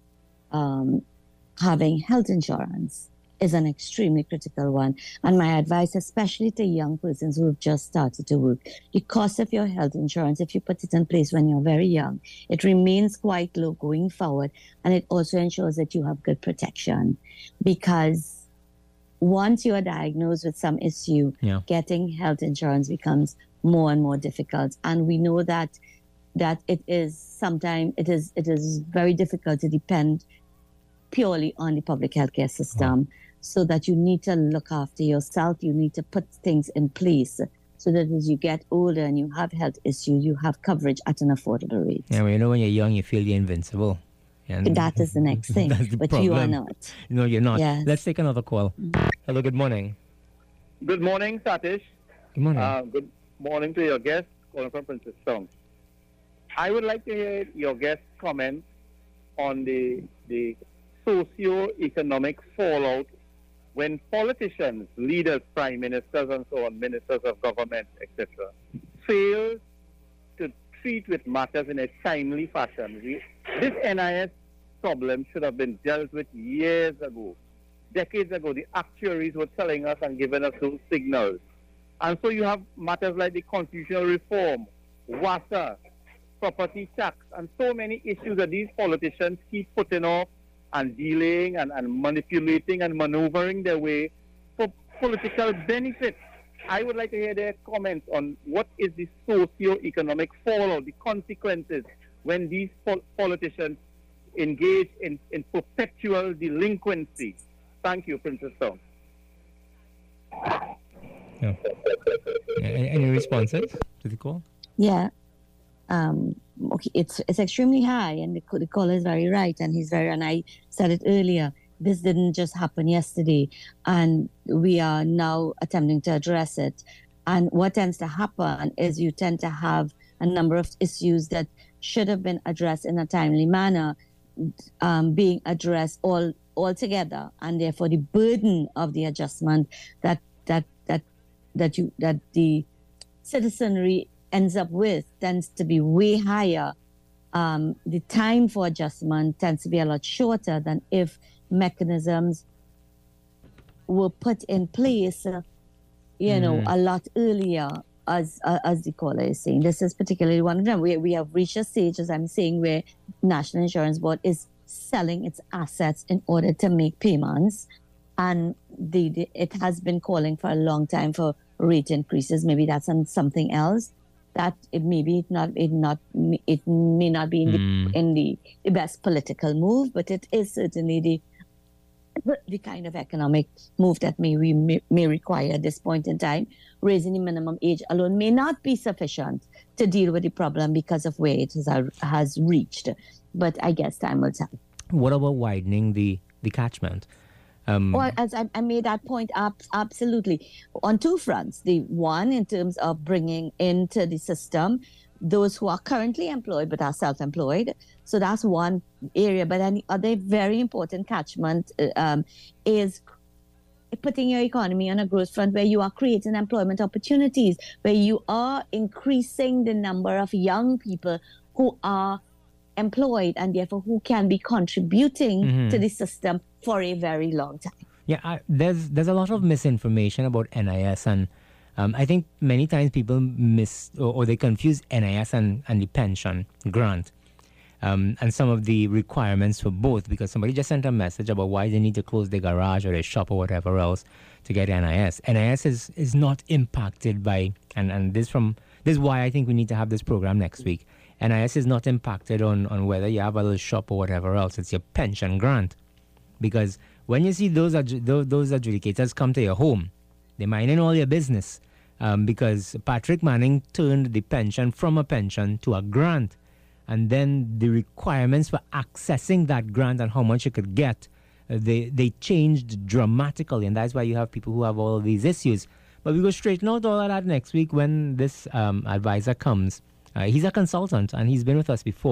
um, having health insurance is an extremely critical one. And my advice, especially to young persons who have just started to work, the cost of your health insurance, if you put it in place when you're very young, it remains quite low going forward. And it also ensures that you have good protection, because once you are diagnosed with some issue, yeah. getting health insurance becomes more and more difficult. And we know that that it is sometimes it is it is very difficult to depend purely on the public healthcare system. Oh. So that you need to look after yourself. You need to put things in place so that as you get older and you have health issues, you have coverage at an affordable rate. Yeah, well, you know, when you're young, you feel you're invincible. And that is the next thing, the but problem. You are not. No, you're not. Yes. Let's take another call. Hello, good morning. Good morning, Satish. Good morning. Uh, good morning to your guest, calling from Princess Town. I would like to hear your guest comment on the the socio-economic fallout when politicians, leaders, prime ministers and so on, ministers of government, et cetera, fail to treat with matters in a timely fashion. We, this N I S problem should have been dealt with years ago. Decades ago, the actuaries were telling us and giving us those signals. And so you have matters like the constitutional reform, WASA, property tax, and so many issues that these politicians keep putting off and dealing and, and manipulating and maneuvering their way for political benefit. I would like to hear their comments on what is the socio-economic fallout, the consequences when these pol- politicians engage in, in perpetual delinquency. Thank you, Princess Town. Yeah. Any, any responses to the call? Yeah. Um, okay, it's it's extremely high, and the, the caller is very right, and he's very, and I said it earlier, this didn't just happen yesterday, and we are now attempting to address it. And what tends to happen is you tend to have a number of issues that should have been addressed in a timely manner, um, being addressed all all together, and therefore the burden of the adjustment that that that that you that the citizenry ends up with tends to be way higher. Um, the time for adjustment tends to be a lot shorter than if mechanisms were put in place, uh, you mm. know, a lot earlier, as uh, as the caller is saying. This is particularly one of them. We, we have reached a stage, as I'm saying, where National Insurance Board is selling its assets in order to make payments. And the, the it has been calling for a long time for rate increases. Maybe that's on something else. That it maybe it not it not it may not be in mm. the in the, the best political move, but it is certainly the the kind of economic move that may we may, may require at this point in time. Raising the minimum age alone may not be sufficient to deal with the problem because of where it has has reached. But I guess time will tell. What about widening the the catchment? Um, well, as I, I made that point, up absolutely on two fronts. The one in terms of bringing into the system those who are currently employed but are self-employed. So that's one area. But then the other very important catchment um, is putting your economy on a growth front where you are creating employment opportunities, where you are increasing the number of young people who are employed and therefore who can be contributing mm-hmm. to the system for a very long time. Yeah, I, there's there's a lot of misinformation about N I S, and um, I think many times people miss or, or they confuse N I S and, and the pension grant um, and some of the requirements for both, because somebody just sent a message about why they need to close their garage or their shop or whatever else to get N I S. N I S is, is not impacted by, and, and this from this is why I think we need to have this program next week. N I S is not impacted on, on whether you have a little shop or whatever else. It's your pension grant. Because when you see those adju- those, those adjudicators come to your home, they're minding all your business. Um, because Patrick Manning turned the pension from a pension to a grant. And then the requirements for accessing that grant and how much you could get, uh, they, they changed dramatically. And that's why you have people who have all of these issues. But we will straighten out all of that next week when this um, advisor comes. Uh, he's a consultant and he's been with us before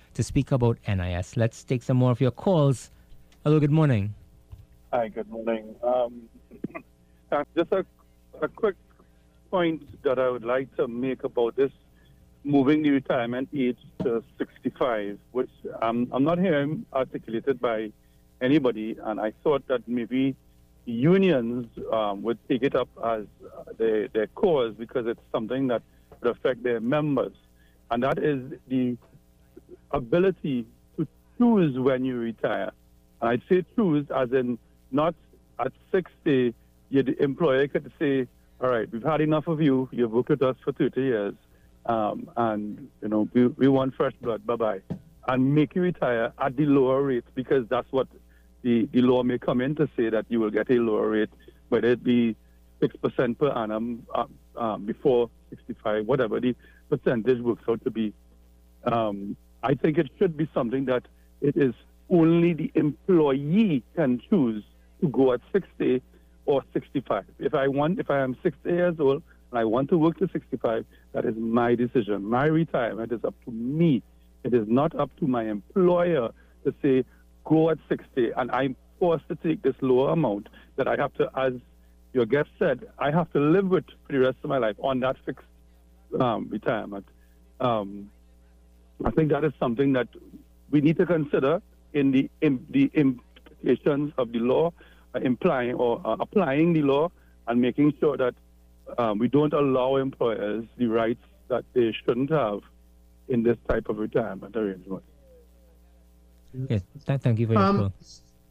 to speak about N I S. Let's take some more of your calls. Hello, good morning. Hi, good morning. Um, uh, just a, a quick point that I would like to make about this moving the retirement age to sixty-five, which um, I'm not hearing articulated by anybody, and I thought that maybe unions um, would take it up as their, their cause because it's something that would affect their members, and that is the ability to choose when you retire. And I'd say choose as in not at sixty, you, the employer could say, all right, we've had enough of you, you've worked with us for thirty years, um, and you know we, we want fresh blood, bye-bye. And make you retire at the lower rate because that's what the, the law may come in to say that you will get a lower rate, whether it be six percent per annum uh, um, before sixty-five, whatever the percentage works out to be. Um, I think it should be something that it is only the employee can choose to go at sixty or sixty-five. If I want, if I am sixty years old and I want to work to sixty-five, that is my decision. My retirement is up to me. It is not up to my employer to say, go at sixty, and I'm forced to take this lower amount that I have to, as your guest said, I have to live with for the rest of my life on that fixed um, retirement. Um, I think that is something that we need to consider in the in the implications of the law, uh, implying or uh, applying the law, and making sure that um, we don't allow employers the rights that they shouldn't have in this type of retirement arrangement. Yes, th- thank you for your Um, call.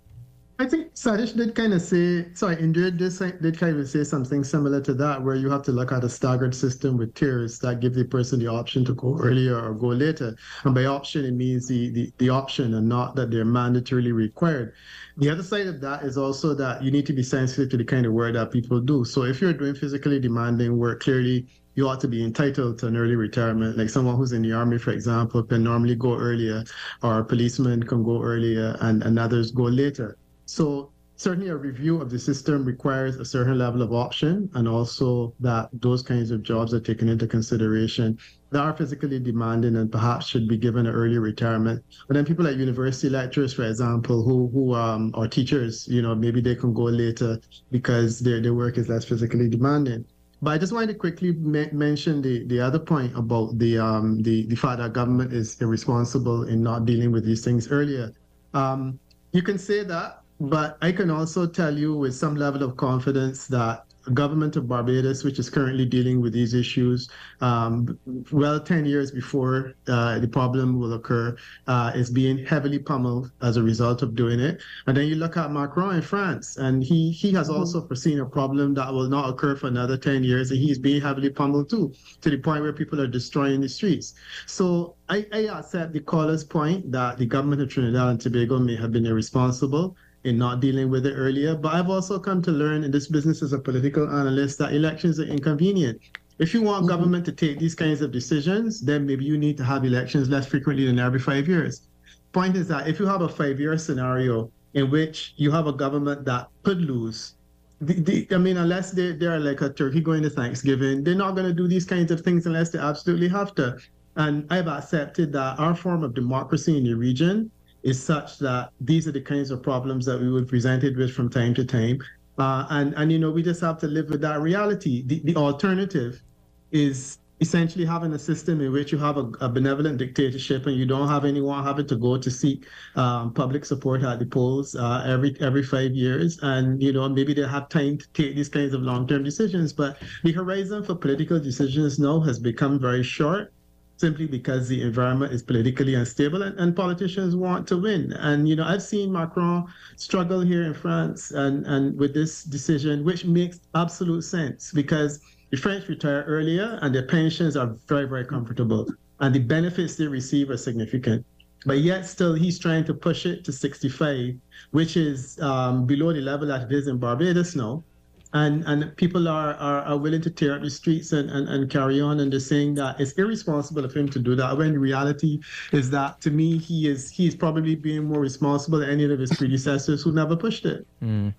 I think Sadish did kind of say, sorry, Indira did, did kind of say something similar to that, where you have to look at a staggered system with tiers that give the person the option to go earlier or go later. And by option, it means the, the, the option and not that they're mandatorily required. The other side of that is also that you need to be sensitive to the kind of work that people do. So if you're doing physically demanding work, clearly you ought to be entitled to an early retirement. Like someone who's in the army, for example, can normally go earlier, or a policeman can go earlier and, and others go later. So certainly a review of the system requires a certain level of option, and also that those kinds of jobs are taken into consideration that are physically demanding and perhaps should be given an early retirement. But then people like university lecturers, for example, who who um, are teachers, you know, maybe they can go later because their, their work is less physically demanding. But I just wanted to quickly ma- mention the, the other point about the, um, the the fact that government is irresponsible in not dealing with these things earlier. Um, you can say that, but I can also tell you with some level of confidence that the government of Barbados, which is currently dealing with these issues, um, well, ten years before uh, the problem will occur, uh, is being heavily pummeled as a result of doing it. And then you look at Macron in France, and he, he has also foreseen a problem that will not occur for another ten years, and he's being heavily pummeled too, to the point where people are destroying the streets. So I, I accept the caller's point that the government of Trinidad and Tobago may have been irresponsible in not dealing with it earlier. But I've also come to learn in this business as a political analyst that elections are inconvenient. If you want mm-hmm. government to take these kinds of decisions, then maybe you need to have elections less frequently than every five years. Point is that if you have a five-year scenario in which you have a government that could lose, the, the, I mean, unless they, they're like a turkey going to Thanksgiving, they're not going to do these kinds of things unless they absolutely have to. And I've accepted that our form of democracy in the region is such that these are the kinds of problems that we were presented with from time to time. Uh, and, and, you know, we just have to live with that reality. The, the alternative is essentially having a system in which you have a, a benevolent dictatorship and you don't have anyone having to go to seek um, public support at the polls uh, every every five years. And, you know, maybe they have time to take these kinds of long-term decisions. But the horizon for political decisions now has become very short, simply because the environment is politically unstable and, and politicians want to win. And, you know, I've seen Macron struggle here in France and, and with this decision, which makes absolute sense because the French retire earlier and their pensions are very, very comfortable and the benefits they receive are significant. But yet still he's trying to push it to sixty-five, which is um, below the level that it is in Barbados now. And and people are, are, are willing to tear up the streets and, and, and carry on, and they're saying that it's irresponsible of him to do that, when the reality is that, to me, he is he is probably being more responsible than any of his predecessors who never pushed it. Mm.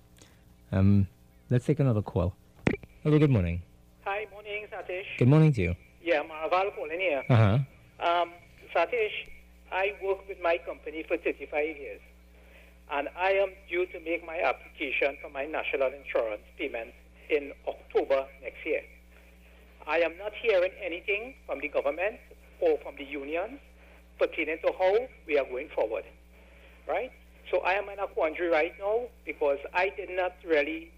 Um, let's take another call. Hello, good morning. Hi, morning, Satish. Good morning to you. Yeah, Maraval calling here. Uh-huh. Um, Satish, I work with my company for thirty-five years, and I am due to make my application for my national insurance payment in October next year. I am not hearing anything from the government or from the unions pertaining to how we are going forward, right? So I am in a quandary right now because I did not really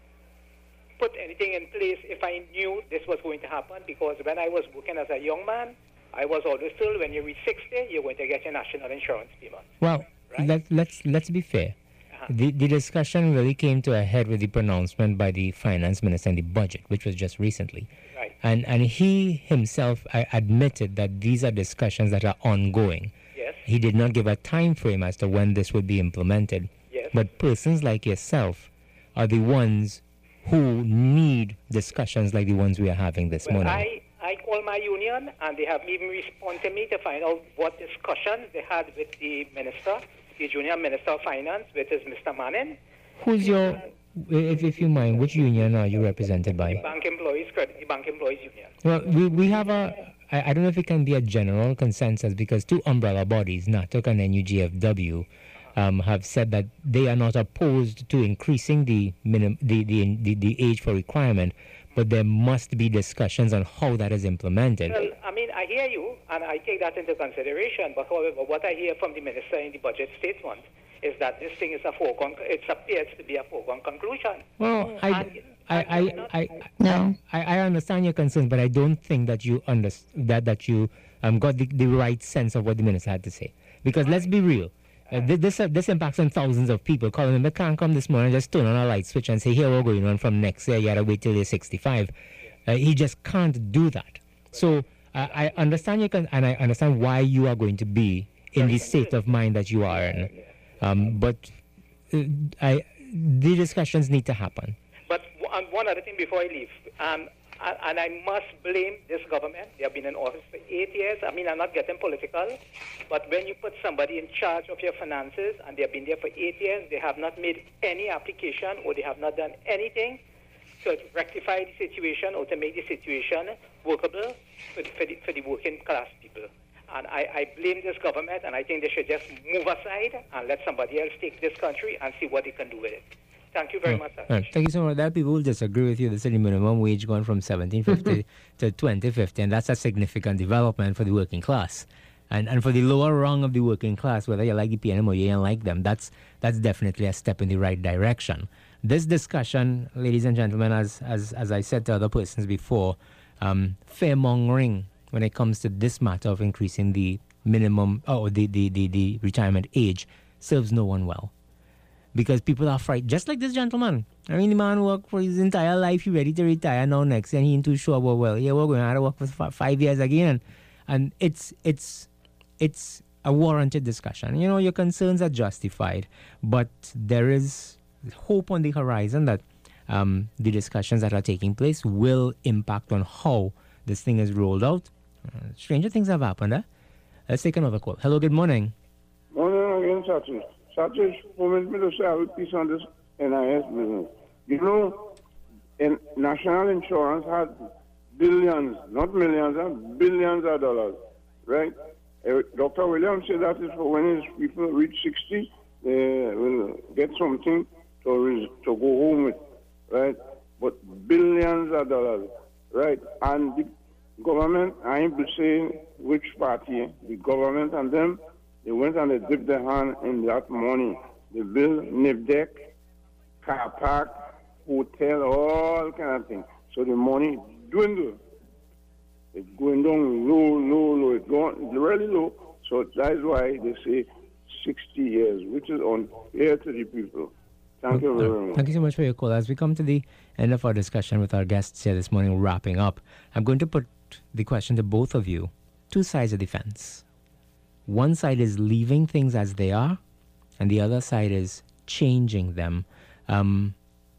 put anything in place if I knew this was going to happen, because when I was working as a young man, I was always told when you reach sixty, you're going to get your national insurance payment. Well, right? let, let's let's be fair. Uh-huh. The, the discussion really came to a head with the pronouncement by the finance minister in the budget, which was just recently. Right. And, and he himself uh, admitted that these are discussions that are ongoing. Yes. He did not give a time frame as to when this would be implemented. Yes. But persons like yourself are the ones who need discussions like the ones we are having this well, morning. I, I called my union, and they have even responded to me to find out what discussions they had with the minister, the junior minister of finance, which is Mister Manning. Who's your, if, if you mind, which union are you represented by? The Bank Employees Credit, the Bank Employees Union. Well, we, we have a, I, I don't know if it can be a general consensus, because two umbrella bodies, NATOC and N U G F W, Um, have said that they are not opposed to increasing the, minim, the, the, the, the age for requirement, but there must be discussions on how that is implemented. Well, I mean, I hear you, and I take that into consideration, but however, what I hear from the minister in the budget statement is that this thing is a foregone, it appears to be a foregone conclusion. Well, I, and, I, I, not, I, no. I, I understand your concerns, but I don't think that you under, that, that you um, got the, the right sense of what the minister had to say. Because let's be real. Uh, this uh, this impacts on thousands of people. Calling them, they can't come this morning, just turn on a light switch and say, here we're going on from next year, you gotta wait till you're sixty-five. Uh, he just can't do that. So uh, I understand you can, and I understand why you are going to be in the state of mind that you are in. Um, but uh, I, the discussions need to happen. But one, one other thing before I leave, um, and, and I must blame this government. They have been in office for eight years. I mean, I'm not getting political, but when you put somebody in charge of your finances and they have been there for eight years, they have not made any application or they have not done anything to rectify the situation or to make the situation workable for the, for the, for the working class people. And I, I blame this government, and I think they should just move aside and let somebody else take this country and see what they can do with it. Thank you very much, sir. Right. Thank you so much. That people will disagree with you. The city minimum wage going from seventeen fifty to twenty fifty, and that's a significant development for the working class. And and for the lower rung of the working class, whether you like the P N M or you don't like them, that's that's definitely a step in the right direction. This discussion, ladies and gentlemen, as as as I said to other persons before, um, fear-mongering when it comes to this matter of increasing the minimum or the, the, the, the retirement age serves no one well. Because people are frightened, just like this gentleman. I mean, the man worked for his entire life. He ready to retire now next, and he ain't too sure. Well, well, yeah, we're going to have to work for f- five years again, and it's it's it's a warranted discussion. You know, your concerns are justified, but there is hope on the horizon that um, the discussions that are taking place will impact on how this thing is rolled out. Uh, stranger things have happened. Eh? Let's take another call. Hello, good morning. Morning again, Satish. Satish, permit me to say a piece on this N I S business. You know, in national insurance had billions, not millions, uh, billions of dollars, right? Uh, Doctor Williams said that is for when his people reach sixty, they will get something to re- to go home with, right? But billions of dollars, right? And the government, I ain't saying which party, the government and them, they went and they dipped their hand in that money. They built N I B D C, car park, hotel, all kind of things. So the money dwindled. It's going down low, low, low. It's going really low. So that's why they say sixty years, which is unfair to the people. Thank you very much. Thank you so much for your call. As we come to the end of our discussion with our guests here this morning, wrapping up, I'm going to put the question to both of you. Two sides of the fence. One side is leaving things as they are, and the other side is changing them. Um,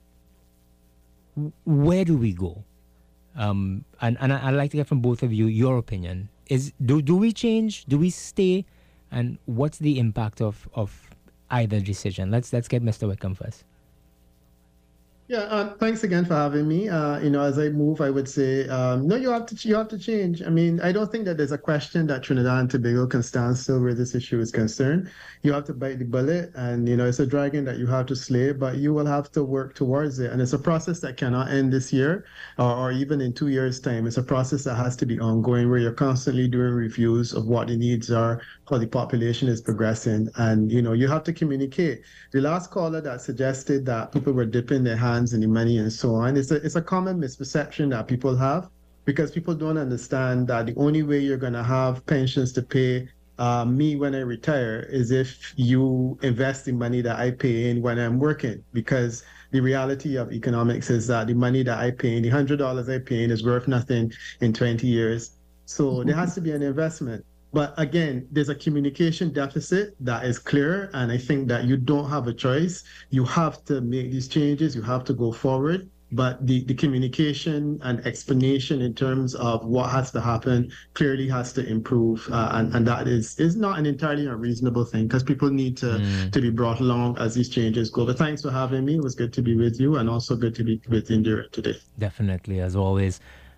where do we go? Um, and and I, I'd like to get from both of you your opinion. Is do do we change? Do we stay? And what's the impact of, of either decision? Let's let's get Mister Wickham first. Yeah, uh, thanks again for having me. Uh, you know, as I move, I would say, um, no, you have to you have to change. I mean, I don't think that there's a question that Trinidad and Tobago can stand still where this issue is concerned. You have to bite the bullet, and you know, it's a dragon that you have to slay, but you will have to work towards it. And it's a process that cannot end this year, or, or even in two years' time. It's a process that has to be ongoing, where you're constantly doing reviews of what the needs are, how the population is progressing, and you know, you have to communicate. The last caller that suggested that people were dipping their hands and the money and so on. It's a, it's a common misperception that people have, because people don't understand that the only way you're going to have pensions to pay uh, me when I retire is if you invest the money that I pay in when I'm working, because the reality of economics is that the money that I pay in, the one hundred dollars I pay in, is worth nothing in twenty years. So there has to be an investment. But again, there's a communication deficit that is clear, and I think that you don't have a choice. You have to make these changes. You have to go forward. But the, the communication and explanation in terms of what has to happen clearly has to improve, uh, and, and that is, is not an entirely unreasonable thing, because people need to, mm. to be brought along as these changes go. But thanks for having me. It was good to be with you, and also good to be with Indira today. Definitely, as always,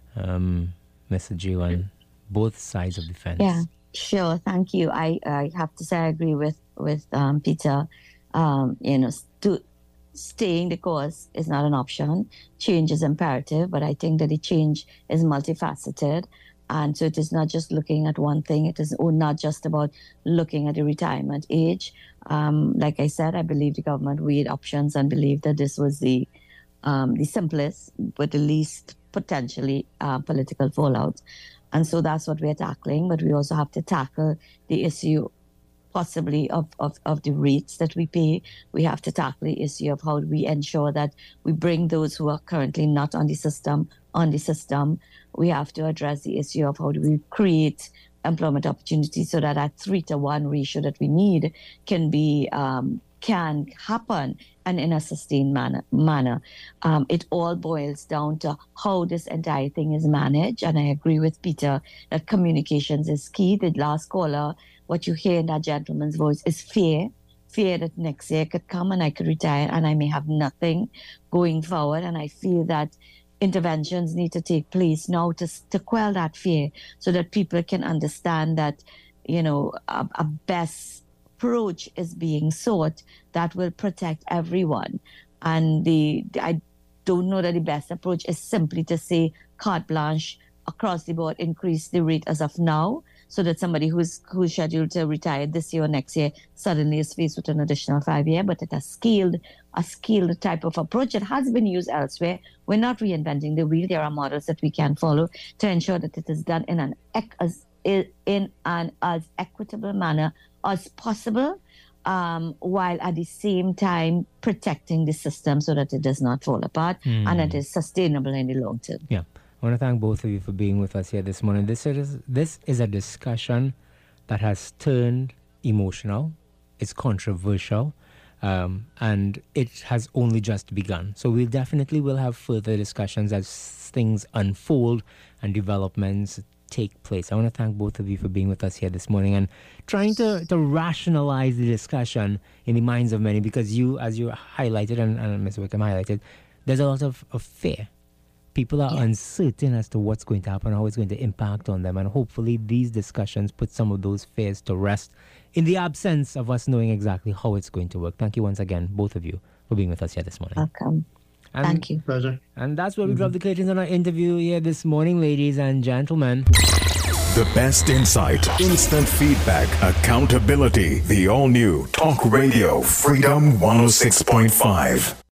um, Mister G, on both sides of the fence. Yeah. Sure, thank you. I, I have to say I agree with with um, Peter. Um, you know, st- staying the course is not an option. Change is imperative, but I think that the change is multifaceted, and so it is not just looking at one thing. It is not just about looking at the retirement age. Um, like I said, I believe the government weighed options and believed that this was the um, the simplest, but the least potentially uh, political fallout. And so that's what we're tackling, but we also have to tackle the issue possibly of, of, of the rates that we pay. We have to tackle the issue of how we ensure that we bring those who are currently not on the system on the system. We have to address the issue of how do we create employment opportunities so that that three to one ratio that we need can be um, can happen and in a sustained manner. manner. Um, it all boils down to how this entire thing is managed. And I agree with Peter that communications is key. The last caller, what you hear in that gentleman's voice is fear. Fear that next year could come and I could retire and I may have nothing going forward. And I feel that interventions need to take place now to, to quell that fear so that people can understand that, you know, a, a best approach is being sought that will protect everyone. And the I don't know that the best approach is simply to say carte blanche across the board, increase the rate as of now, so that somebody who's who's scheduled to retire this year or next year suddenly is faced with an additional five year. But it's a scaled, a scaled type of approach that has been used elsewhere. We're not reinventing the wheel. There are models that we can follow to ensure that it is done in an as in an as equitable manner as possible, um, while at the same time protecting the system so that it does not fall apart mm. and it is sustainable in the long term. Yeah. I want to thank both of you for being with us here this morning. This is, this is a discussion that has turned emotional, it's controversial, um, and it has only just begun. So we definitely will have further discussions as things unfold and developments take place. I want to thank both of you for being with us here this morning and trying to, to rationalize the discussion in the minds of many, because you, as you highlighted and, and Mister Wickham highlighted, there's a lot of, of fear. People are yeah. uncertain as to what's going to happen, how it's going to impact on them, and hopefully these discussions put some of those fears to rest in the absence of us knowing exactly how it's going to work. Thank you once again, both of you, for being with us here this morning. Welcome. And, Thank you. Pleasure. And that's where we mm-hmm. drop the curtains on our interview here this morning, ladies and gentlemen. The best insight, instant feedback, accountability. The all-new Talk Radio Freedom one oh six point five.